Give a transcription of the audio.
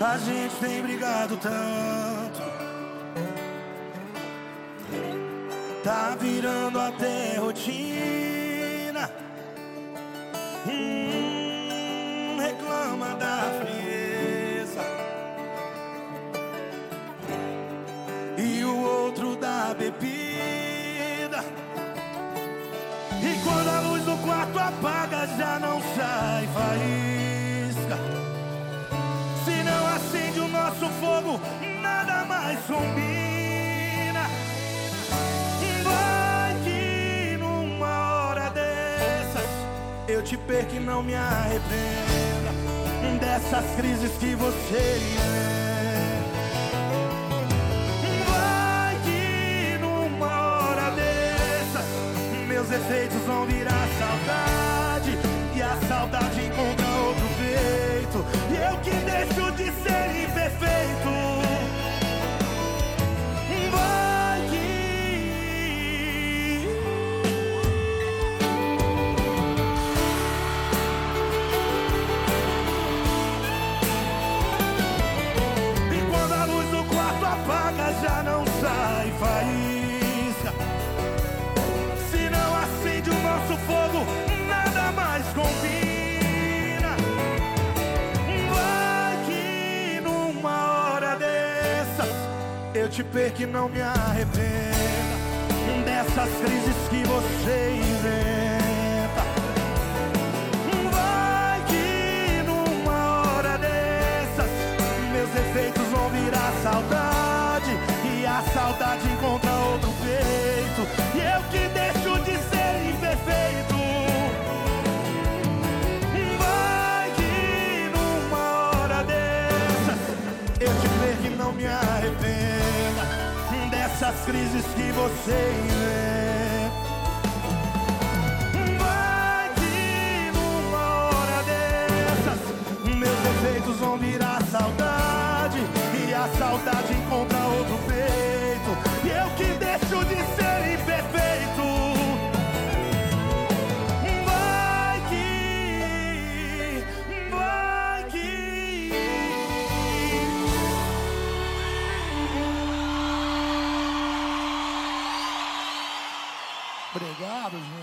A gente tem brigado tanto, tá virando até rotina. Reclama da frieza e o outro da bebida. E quando a luz do quarto apaga, já não sai faísca. Se não acende o nosso fogo, nada mais combina. Vai que numa hora dessas eu te perco e não me arrependa dessas crises que você inventa. Vai que numa hora dessas meus efeitos vão virar saudade, e a saudade encontra outro peito, e eu que deixo de ser imperfeito. Vai que e quando a luz do quarto apaga, já não sai faísca. Se não acende o nosso fogo, nada mais combina. Vai que numa hora dessas eu te perco e não me arrependa dessas crises que você inventa. Vai que numa hora dessas meus efeitos vão virar saudade, e a saudade encontra outro peito, e eu que deixo de ser imperfeito. Vai que numa hora dessas eu te perco e não me arrependa dessas crises que você inventa. Vai que numa hora dessas meus defeitos vão virar saudade, e a saudade encontra outro peito, e eu que deixo de ser imperfeito. Vai que Obrigado, gente.